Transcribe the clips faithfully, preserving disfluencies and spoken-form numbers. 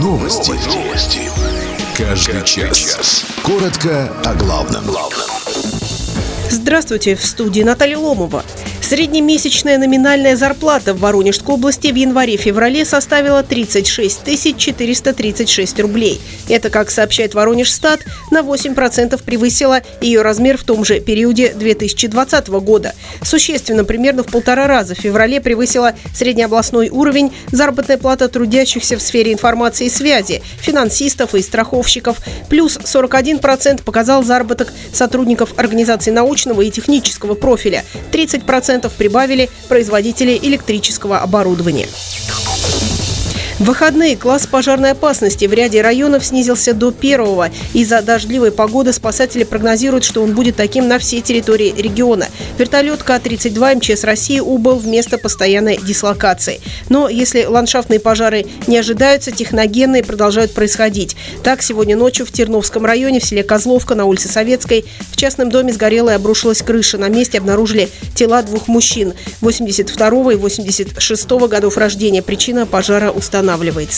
Новости. Новости. Каждый, Каждый час. час. Коротко о главном. Здравствуйте, в студии Наталья Ломова. Среднемесячная номинальная зарплата в Воронежской области в январе-феврале составила тридцать шесть тысяч четыреста тридцать шесть рублей. Это, как сообщает Воронежстат, на восемь процентов превысила ее размер в том же периоде две тысячи двадцатого года. Существенно, примерно в полтора раза в феврале превысила среднеобластной уровень заработная плата трудящихся в сфере информации и связи, финансистов и страховщиков. Плюс сорок один процент показал заработок сотрудников организаций научного и технического профиля. тридцать процентов прибавили производители электрического оборудования. В выходные класс пожарной опасности в ряде районов снизился до первого. Из-за дождливой погоды спасатели прогнозируют, что он будет таким на всей территории региона. Вертолет Ка тридцать два Эм Че Эс России убыл в место постоянной дислокации. Но если ландшафтные пожары не ожидаются, техногенные продолжают происходить. Так, сегодня ночью в Терновском районе, в селе Козловка на улице Советской, в частном доме сгорела и обрушилась крыша. На месте обнаружили тела двух мужчин восемьдесят второго и восемьдесят шестого годов рождения. Причина пожара устанавливается.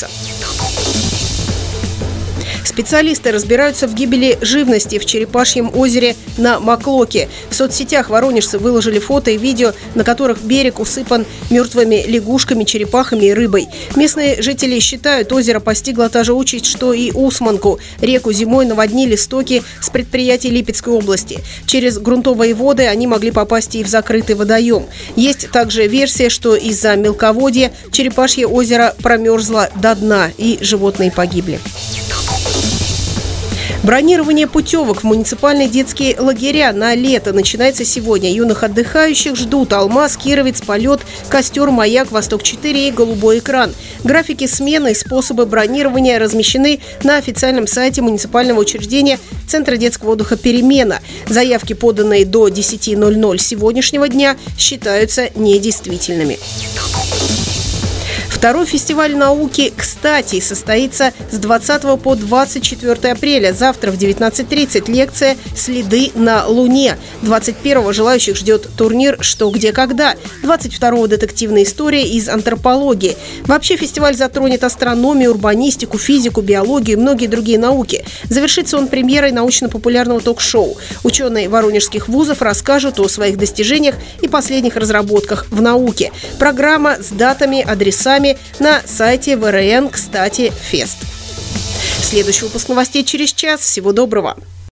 Специалисты разбираются в гибели живности в Черепашьем озере на Маклоке. В соцсетях воронежцы выложили фото и видео, на которых берег усыпан мертвыми лягушками, черепахами и рыбой. Местные жители считают, озеро постигло та же участь, что и Усманку. Реку зимой наводнили стоки с предприятий Липецкой области. Через грунтовые воды они могли попасть и в закрытый водоем. Есть также версия, что из-за мелководья Черепашье озеро промерзло до дна и животные погибли. Бронирование путевок в муниципальные детские лагеря на лето начинается сегодня. Юных отдыхающих ждут Алмаз, Кировец, Полет, Костер, Маяк, Восток-четыре и Голубой экран. Графики смены и способы бронирования размещены на официальном сайте муниципального учреждения Центра детского отдыха «Перемена». Заявки, поданные до десяти ноль-ноль сегодняшнего дня, считаются недействительными. Второй фестиваль науки «Кстати» состоится с двадцатого по двадцать четвёртое апреля. Завтра в девятнадцать тридцать лекция «Следы на Луне». двадцать первого желающих ждет турнир «Что, где, когда». двадцать второго детективная история из антропологии. Вообще фестиваль затронет астрономию, урбанистику, физику, биологию и многие другие науки. Завершится он премьерой научно-популярного ток-шоу. Ученые воронежских вузов расскажут о своих достижениях и последних разработках в науке. Программа с датами, адресами на сайте вэ эр эн «Кстати Фест». Следующий выпуск новостей через час. Всего доброго.